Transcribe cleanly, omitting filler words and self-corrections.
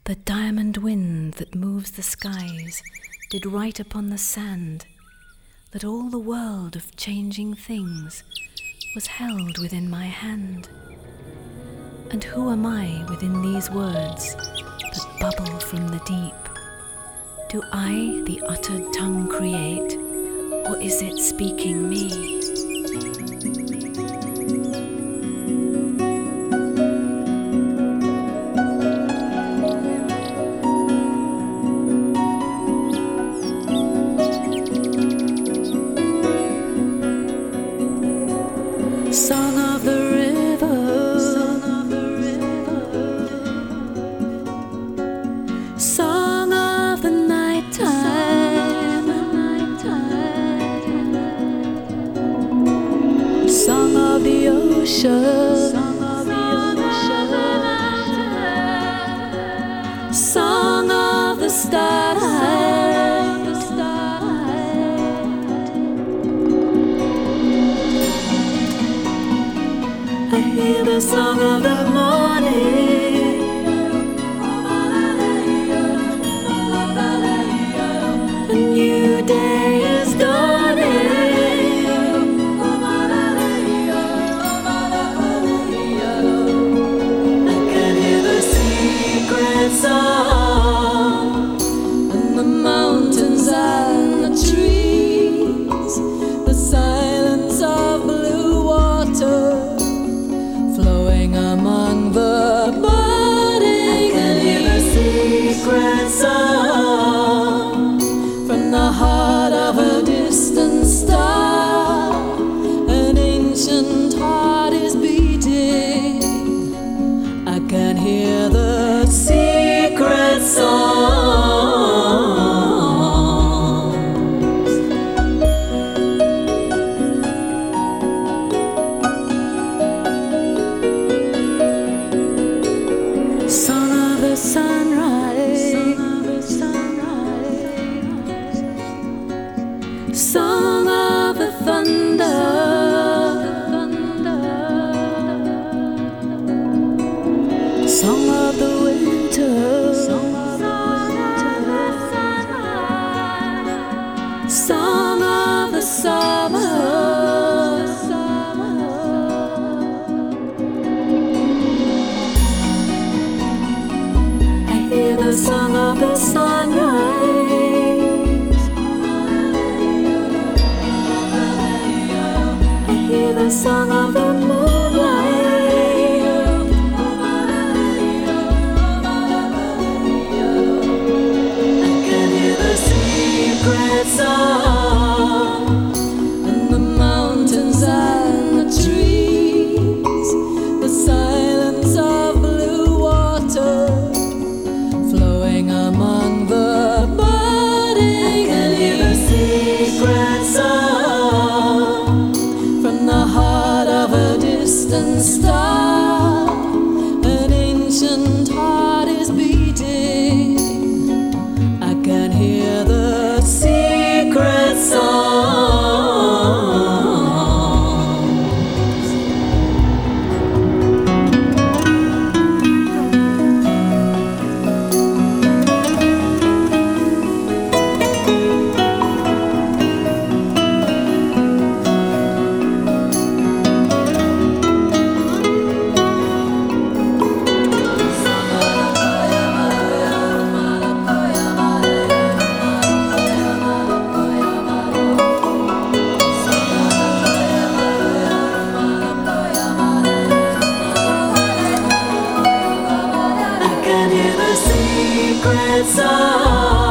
The diamond wind that moves the skies did write upon the sand that all the world of changing things was held within my hand. And who am I within these words that bubble from the deep? Do I the uttered tongue create, or is it speaking me? Song of the river, song of the river, song of the nighttime, song of the ocean, song of the ocean, song of the starlight. I hear the song of the morning. A new day is dawning. I can hear the secret song and the mountains and the trees, the silence of blue water flowing among the budding leaves. Secret song from the heart of a distant star. An ancient heart is beating. I can hear the secret song. Song of the sunrise, song of the thunder, song of the winter, song of the summer. The song of the sunrise. I hear the song of the moonlight. I can hear the secret song and the mountains and the trees, the silence of blue water flowing among the budding leaves. Secret song from the heart of a distant star. An ancient heart is beating. I can hear the secret song. Secret song.